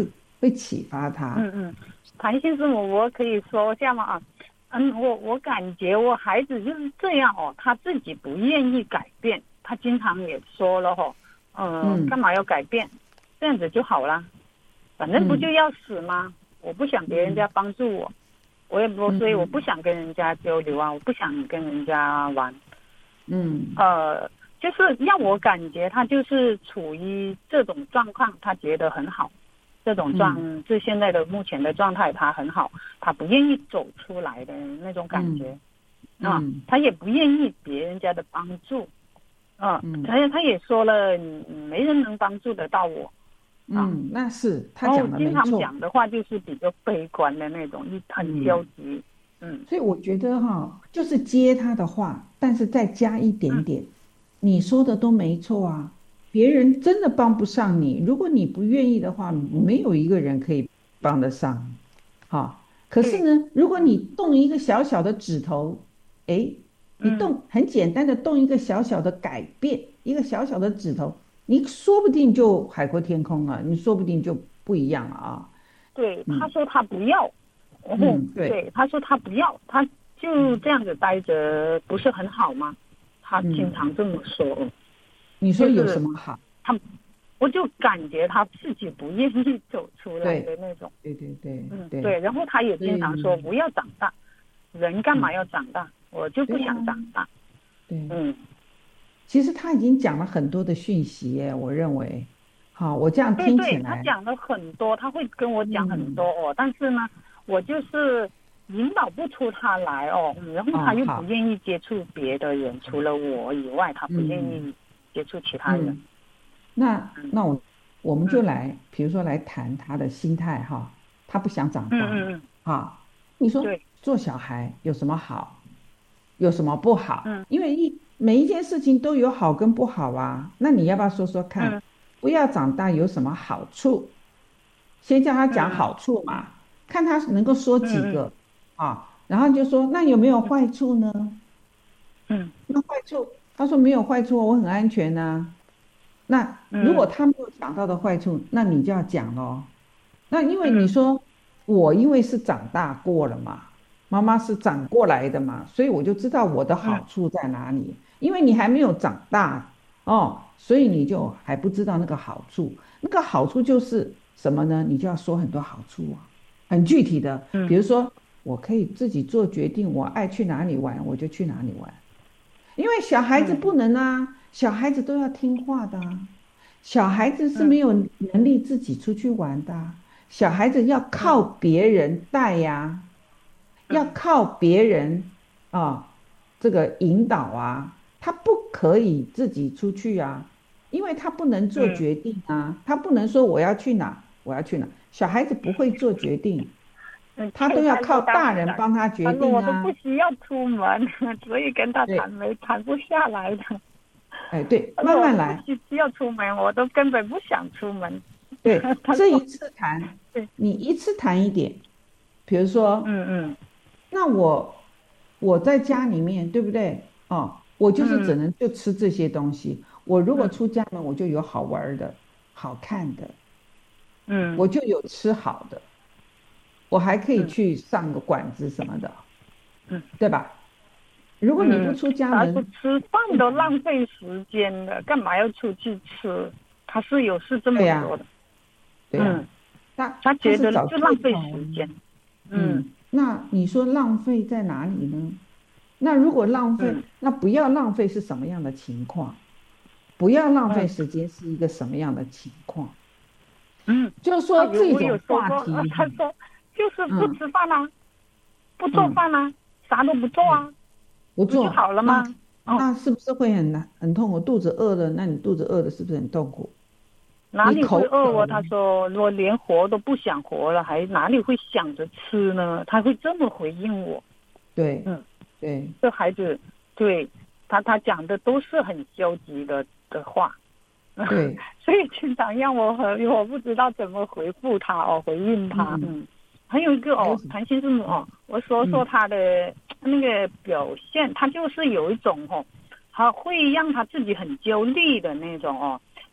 会启发他。 嗯嗯，谭性师母，我可以说一下吗？啊，嗯，我我感觉我孩子就是这样哦，他自己不愿意改变，他经常也说了哦，呃、嗯，干嘛要改变？这样子就好了，反正不就要死吗？嗯、我不想别人家帮助我，我也不，所以我不想跟人家交流啊，我不想跟人家玩。 嗯， 呃，就是让我感觉他就是处于这种状况，他觉得很好，这种状，嗯、就现在的目前的状态他很好，他不愿意走出来的那种感觉，嗯、啊，他也不愿意别人家的帮助，啊，而且他也说了，没人能帮助得到我。 嗯，那是他讲的没错。 经常讲的话就是比较悲观的那种，很消极。嗯， 所以我觉得哈，就是接他的话，但是再加一点点，嗯、你说的都没错啊。别人真的帮不上你，如果你不愿意的话，没有一个人可以帮得上。好，可是呢，如果你动一个小小的指头，哎，你动很简单的动一个小小的改变，一个小小的指头。你说不定就海阔天空了，你说不定就不一样了啊。 对，他说他不要， 嗯，对， 对，他说他不要，他就这样子待着，不是很好吗？他经常这么说。 嗯、你说有什么好？ 他，我就感觉他自己不愿意走出来的那种。 对对对， 嗯对对，然后他也经常说不要长大，人干嘛要长大？我就不想长大。 对， 嗯。 其实他已经讲了很多的讯息耶，我认为，好，我这样听起来， 对对，他讲了很多，他会跟我讲很多哦，嗯、但是呢，我就是引导不出他来哦，然后他又不愿意接触别的人，哦、除了我以外，他不愿意接触其他人。 嗯、那那我我们就来，嗯、比如说来谈他的心态哈，他不想长大， 嗯嗯好，你说做小孩有什么好，有什么不好？嗯，因为一。每一件事情都有好跟不好啊，那你要不要说说看？嗯、不要长大有什么好处？先叫他讲好处嘛，嗯、看他能够说几个、嗯、啊，然后就说那有没有坏处呢？ 嗯， 那坏处，他说没有坏处，我很安全啊。那如果他没有讲到的坏处，那你就要讲咯。那因为你说、嗯、我因为是长大过了嘛，妈妈是长过来的嘛，所以我就知道我的好处在哪里。嗯，因为你还没有长大哦，所以你就还不知道那个好处。那个好处就是什么呢？你就要说很多好处啊，很具体的。比如说，我可以自己做决定，我爱去哪里玩，我就去哪里玩。因为小孩子不能啊，嗯、小孩子都要听话的、啊，小孩子是没有能力自己出去玩的、啊，小孩子要靠别人带呀、啊，要靠别人啊、哦，这个引导啊。他不可以自己出去啊，因为他不能做决定啊，嗯、他不能说我要去哪，我要去哪。小孩子不会做决定，嗯、他都要靠大人帮他决定啊。 我都不需要出门，所以跟他谈没谈不下来的。 哎，对，慢慢来。 不需要出门，我都根本不想出门。 对，这一次谈，你一次谈一点，比如说， 嗯嗯， 那我我在家里面，对不对？哦。我就是只能就吃这些东西。嗯、我如果出家门，我就有好玩的、好看的， 嗯， 我就有吃好的，我还可以去上个馆子什么的， 嗯， 对吧？如果你不出家门， 嗯、吃饭都浪费时间了，干嘛要出去吃？他是有是这么说的， 对呀、啊， 嗯，他他觉得就浪费时间， 嗯，嗯那你说浪费在哪里呢？那如果浪费，嗯、那不要浪费是什么样的情况？不要浪费时间是一个什么样的情况？ 嗯， 就是说这种话题， 呃、他说就是不吃饭啊，嗯、不做饭啊，嗯、啥都不做啊， 不做就好了吗？ 那, 那是不是会很难很痛苦？肚子饿了，那你肚子饿了是不是很痛苦？ 哪里会饿我？他说我连活都不想活了，还哪里会想着吃呢？他会这么回应我。 对， 嗯。 对， 这孩子，对他他讲的都是很消极的的话， 对， 所以经常让我很我不知道怎么回复他哦，回应他。嗯，嗯还有一个哦，谭先生哦，我说说他的那个表现，嗯、他就是有一种哦，他会让他自己很焦虑的那种哦，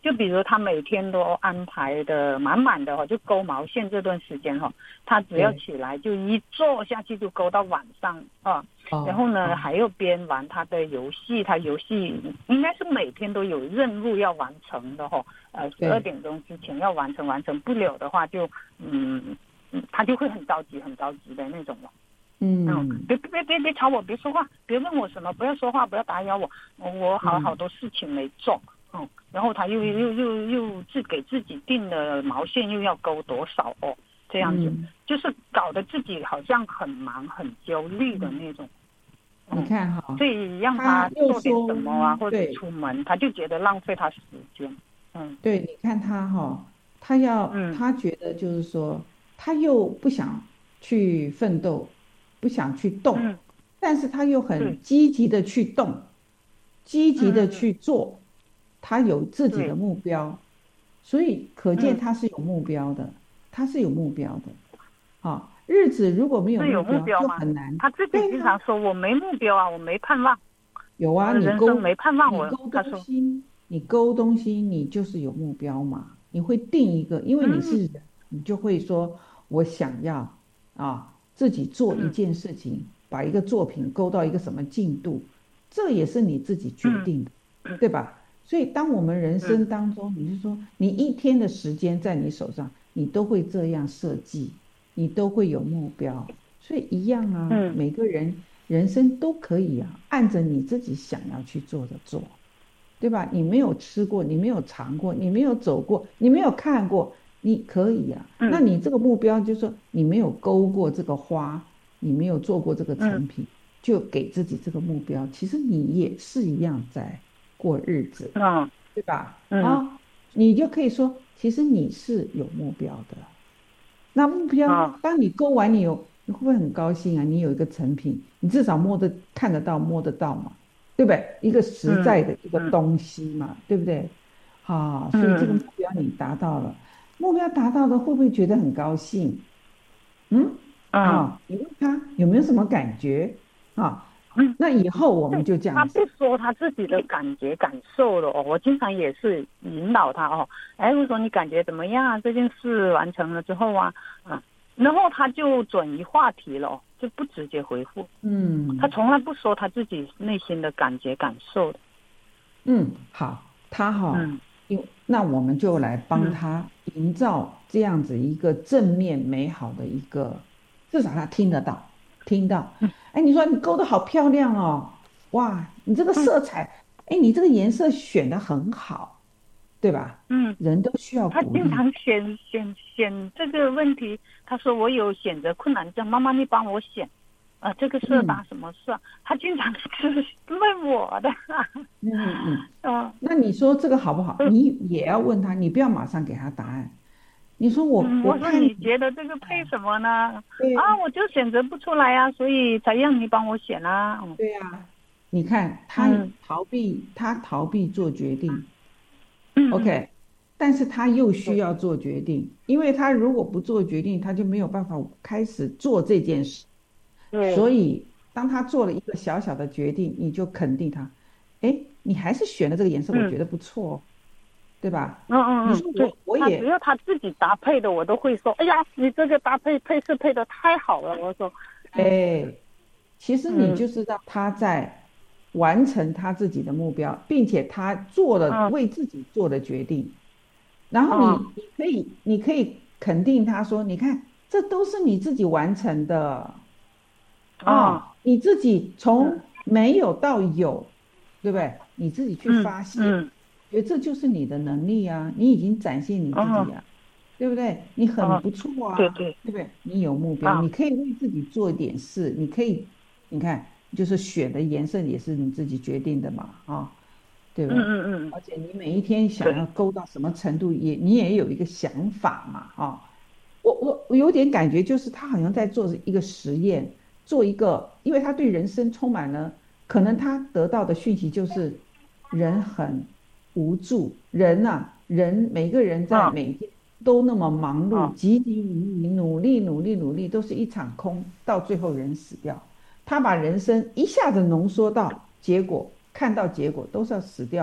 就比如他每天都安排的满满的哈，就勾毛线这段时间哈，他只要起来就一坐下去就勾到晚上啊。哦、然后呢，哦、还有边玩他的游戏，他游戏应该是每天都有任务要完成的哈。呃，十二点钟之前要完成，完成不了的话就嗯嗯，他就会很着急，很着急的那种了。嗯，嗯别别别别吵我，别说话，别问我什么，不要说话，不要打扰我，我好好多事情没做。嗯，然后他又又又又自给自己定的毛线又要勾多少哦，这样子、嗯、就是搞得自己好像很忙很焦虑的那种。 嗯、你看哈， 所以让他做点什么啊，或者出门，他就觉得浪费他时间。嗯， 对，你看他哈，他要、嗯、他觉得就是说，他又不想去奋斗，不想去动，嗯、但是他又很积极的去动，积极的去做。嗯，他有自己的目标，所以可见他是有目标的，嗯、他是有目标的。好、哦，日子如果没有目标，就很难。 他自己经常说：“我没目标啊，我没盼望。” 有啊，你勾没盼望我， 你勾东西，你勾东西，你就是有目标嘛。你会定一个，因为你是人，嗯、你就会说：“我想要啊，自己做一件事情，嗯、把一个作品勾到一个什么进度，这也是你自己决定的，嗯、对吧？”所以当我们人生当中，你是说你一天的时间在你手上，你都会这样设计，你都会有目标，所以一样啊，嗯、每个人人生都可以啊，按着你自己想要去做的做，对吧？你没有吃过，你没有尝过，你没有走过，你没有看过，你可以啊。嗯、那你这个目标就是说你没有勾过这个花，你没有做过这个成品，嗯、就给自己这个目标，其实你也是一样在过日子，嗯，对吧？嗯、啊，你就可以说，其实你是有目标的。那目标，嗯、当你勾完，你有，你会不会很高兴啊？你有一个成品，你至少摸得看得到，摸得到嘛，对不对？一个实在的一个东西嘛，嗯、对不对？啊，所以这个目标你达到了，嗯、目标达到了，会不会觉得很高兴？嗯，啊，你问他有没有什么感觉啊？嗯，那以后我们就这样。 他不说他自己的感觉感受了哦，我经常也是引导他哦。哎，我说你感觉怎么样啊？这件事完成了之后啊，啊，然后他就转移话题了，就不直接回复。嗯，他从来不说他自己内心的感觉感受的。 嗯，好，他哈、哦，嗯，那我们就来帮他营造这样子一个正面美好的一个，至少他听得到。听到，哎，你说你勾得好漂亮哦，哇，你这个色彩，哎、嗯，你这个颜色选得很好，对吧？嗯，人都需要鼓励。 他经常选选选这个问题，他说我有选择困难症，妈妈你帮我选，啊，这个色打什么色？嗯、他经常是问我的。 嗯嗯嗯。那你说这个好不好？嗯、你也要问他，你不要马上给他答案。你说我， 嗯、我说你觉得这个配什么呢？啊，我就选择不出来啊，所以才让你帮我选啊。嗯、 对呀、啊，你看他逃避，嗯、他逃避做决定。嗯、OK， 但是他又需要做决定，因为他如果不做决定，他就没有办法开始做这件事。对，所以当他做了一个小小的决定，你就肯定他。哎，你还是选了这个颜色，我觉得不错哦。嗯对吧？ 嗯嗯嗯， 你说我我也只要他自己搭配的，我都会说，哎呀，你这个搭配配饰配的太好了。我说， 哎，其实你就是让他在完成他自己的目标，嗯、并且他做了为自己做的决定，嗯、然后你你可以你可以肯定他说，你看这都是你自己完成的，啊、嗯哦，你自己从没有到有，对不对？你自己去发现。嗯嗯觉得这就是你的能力啊，你已经展现你自己啊，哦、对不对？你很不错啊，哦、 对对， 对不对？你有目标，哦、你可以为自己做一点事，你可以，你看，就是选的颜色也是你自己决定的嘛，啊、哦，对吧？嗯嗯嗯。而且你每一天想要勾到什么程度也，也你也有一个想法嘛，啊、哦。我我我有点感觉，就是他好像在做一个实验，做一个，因为他对人生充满了，可能他得到的讯息就是人很无助，人啊，人每个人在每天都那么忙碌，汲汲营营，努力努力努力，都是一场空，到最后人死掉。他把人生一下子浓缩到结果，看到结果都是要死掉嘛。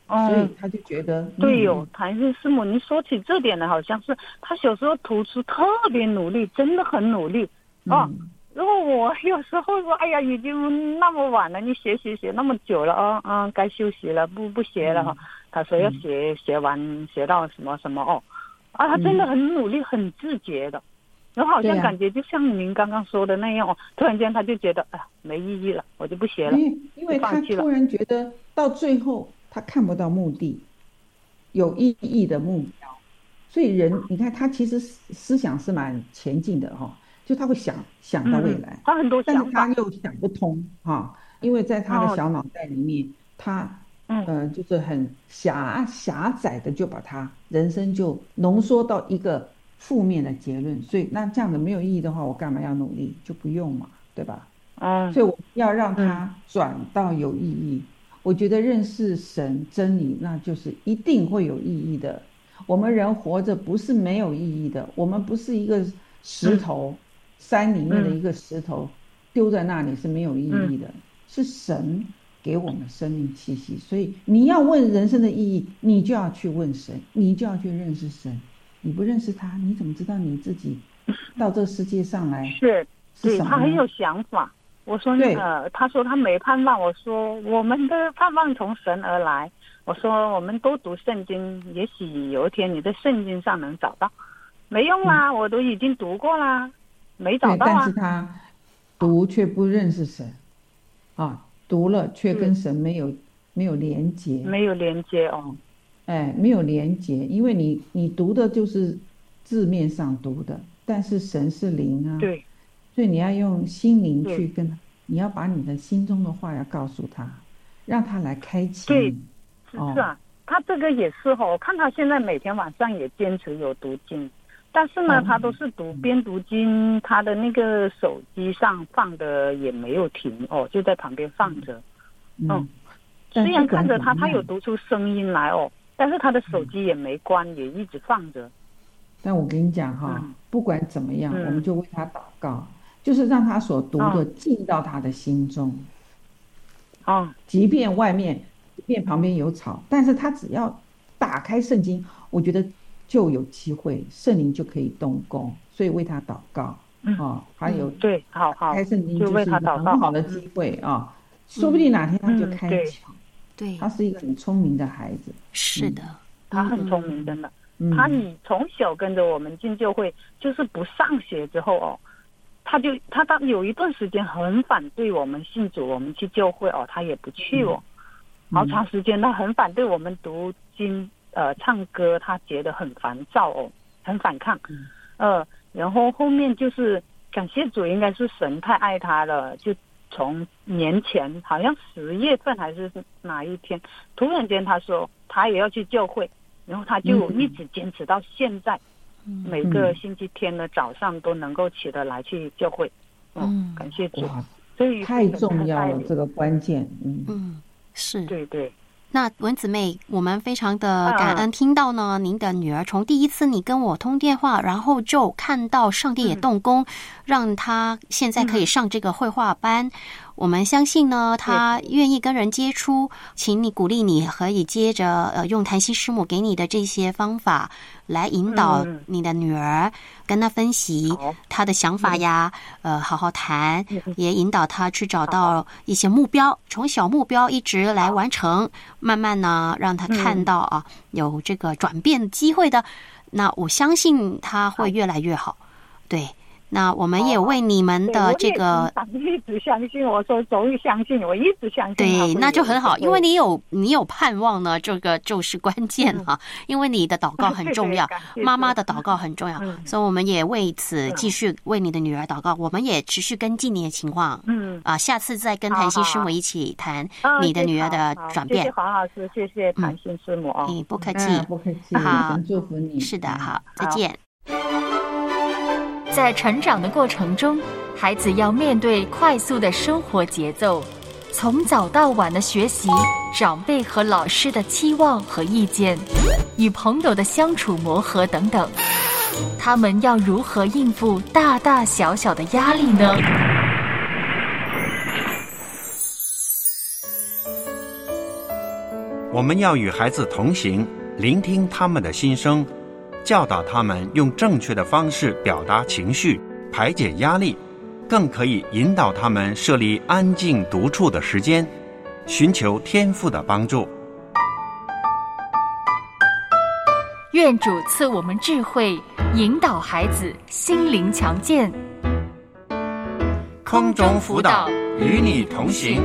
嗯、所以他就觉得对哟、哦，谭性师母，你说起这点呢，好像是他小时候读书特别努力，真的很努力啊。嗯如果我有时候说，哎呀，已经那么晚了，你学习学那么久了啊，啊，该休息了，不不学了哈。嗯、他说要学、嗯、学完学到什么什么哦，啊，他真的很努力，嗯、很自觉的。然后好像感觉就像您刚刚说的那样哦，突然间他就觉得哎呀没意义了，我就不学了， 因为因为他突然觉得到最后他看不到目的，有意义的目标，所以人你看他其实思想是蛮前进的哈、哦。就他会想想到未来， 嗯、他很多想法， 但是他又想不通哈，因为在他的小脑袋里面，哦、他呃就是很狭狭窄的就把他人生就浓缩到一个负面的结论，所以那这样的没有意义的话，我干嘛要努力？就不用嘛，对吧？嗯，所以我要让他转到有意义。嗯、我觉得认识神真理，那就是一定会有意义的。我们人活着不是没有意义的，我们不是一个石头。嗯山里面的一个石头丢在那里是没有意义的，嗯、是神给我们生命气息，所以你要问人生的意义，你就要去问神，你就要去认识神。你不认识他，你怎么知道你自己到这个世界上来是？对，他很有想法。我说那个，他说他没盼望，我说我们的盼望从神而来。我说我们多读圣经，也许有一天你在圣经上能找到。没用啦，嗯、我都已经读过啦。没找到啊， 但是他读却不认识神啊，读了却跟神没有、嗯、没有连结， 没有连接哦， 哎，没有连结，因为你你读的就是字面上读的，但是神是灵啊， 对， 所以你要用心灵去跟他，你要把你的心中的话要告诉他，让他来开启你。 对，是、哦、是啊，他这个也是哦，我看他现在每天晚上也坚持有读经。但是呢，他都是读边读经，他的那个手机上放的也没有停哦，就在旁边放着。嗯，嗯虽然看着他，他有读出声音来哦，但是他的手机也没关，嗯、也一直放着。 但我跟你讲哈，嗯、不管怎么样，嗯、我们就为他祷告，就是让他所读的进到他的心中。 哦， 即便外面，即便旁边有草，但是他只要打开圣经，我觉得。就有机会，圣灵就可以动工，所以为他祷告，嗯、啊，还有、 嗯、对，好好开圣经就是一个很好的机会啊，嗯、说不定哪天他就开窍、嗯。 对， 他是一个很聪明的孩子， 是的， 嗯、他很聪明，真的。嗯、他你从小跟着我们进教会，就是不上学之后哦，他就他当有一段时间很反对我们信主，我们去教会哦，他也不去哦，嗯、好长时间他很反对我们读经。呃，唱歌他觉得很烦躁哦，很反抗，嗯、呃，然后后面就是感谢主，应该是神太爱他了，就从年前好像十月份还是哪一天，突然间他说他也要去教会，然后他就一直坚持到现在，嗯、每个星期天的早上都能够起得来去教会，嗯，嗯感谢主，所以太重要了这个关键，嗯嗯，是， 对对。 那文姊妹，我们非常的感恩听到呢，您的女儿从第一次你跟我通电话，然后就看到上帝也动工，嗯、让她现在可以上这个绘画班。嗯、我们相信呢，她愿意跟人接触，请你鼓励你可以接着呃用檀心师母给你的这些方法来引导你的女儿，嗯、跟她分析她的想法呀，嗯、呃，好好谈，嗯、也引导她去找到一些目标，从小目标一直来完成。慢慢呢，让他看到啊，嗯、有这个转变机会的，那我相信他会越来越好。对，那我们也为你们的这个， 哦、一直相信，我说终于相信，我一直相信。 对，那就很好，因为你有你有盼望呢，这个就是关键哈、啊。嗯、因为你的祷告很重要，妈妈的祷告很重要，嗯、所以我们也为此继续为你的女儿祷告。我们也持续跟进你的情况。嗯啊，下次再跟檀心师母一起谈你的女儿的转变。 谢谢黄老师，谢谢檀心师母哦。 嗯，不客气， 嗯、不客气， 好， 祝福你。 是的，好，再见。 在成长的过程中，孩子要面对快速的生活节奏，从早到晚的学习，长辈和老师的期望和意见，与朋友的相处磨合等等，他们要如何应付大大小小的压力呢？ 我们要与孩子同行，聆听他们的心声，教导他们用正确的方式表达情绪，排解压力，更可以引导他们设立安静独处的时间，寻求天父的帮助。 愿主赐我们智慧，引导孩子心灵强健。 空中辅导，与你同行。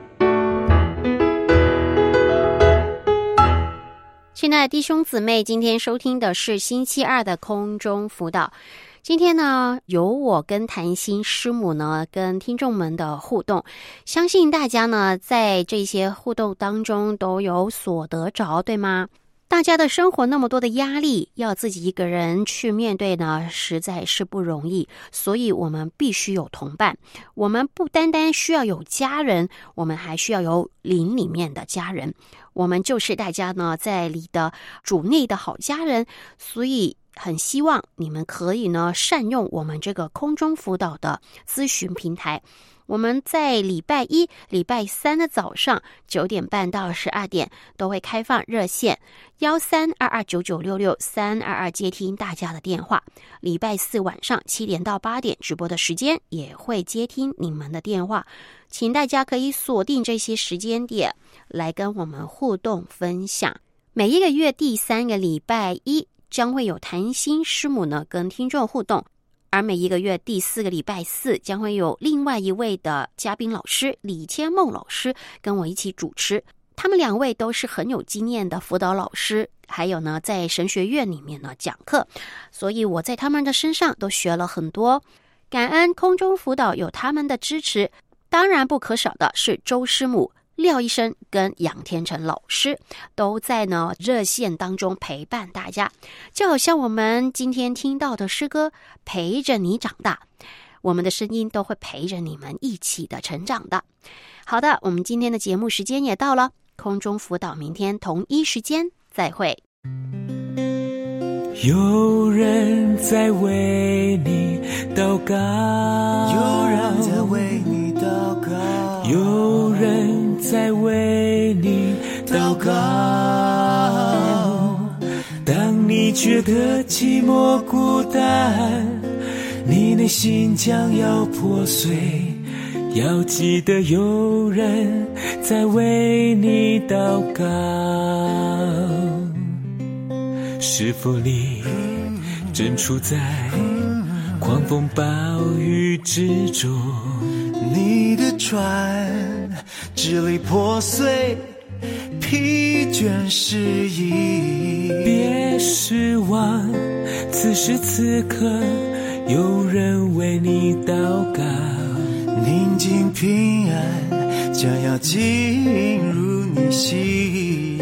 亲爱的弟兄姊妹，今天收听的是星期二的空中辅导。今天呢，由我跟谭心师母呢跟听众们的互动，相信大家呢在这些互动当中都有所得着，对吗？大家的生活那么多的压力，要自己一个人去面对呢，实在是不容易，所以我们必须有同伴。我们不单单需要有家人，我们还需要有灵里面的家人。我们就是大家呢在里的主内的好家人，所以很希望你们可以呢善用我们这个空中辅导的咨询平台。我们在礼拜一、礼拜三的早上九点半到十二点都会开放热线幺三二二九九六六三二二接听大家的电话。礼拜四晚上七点到八点直播的时间也会接听你们的电话，请大家可以锁定这些时间点来跟我们互动分享。每一个月第三个礼拜一将会有谭心师母呢跟听众互动，而每一个月第四个礼拜四将会有另外一位的嘉宾老师李千梦老师跟我一起主持。他们两位都是很有经验的辅导老师，还有呢在神学院里面呢讲课，所以我在他们的身上都学了很多。感恩空中辅导有他们的支持，当然不可少的是周师母、廖医生跟杨天成老师都在呢热线当中陪伴大家，就好像我们今天听到的诗歌陪着你长大，我们的声音都会陪着你们一起的成长的。好的，我们今天的节目时间也到了，空中辅导明天同一时间再会。 有人在为你祷告， 有人在为你祷告， 有人在为你祷告。当你觉得寂寞孤单，你内心将要破碎，要记得有人在为你祷告。是否你正处在狂风暴雨之中？ 你的船支离破碎，疲倦失意。 别失望，此时此刻有人为你祷告。 宁静平安将要进入你心。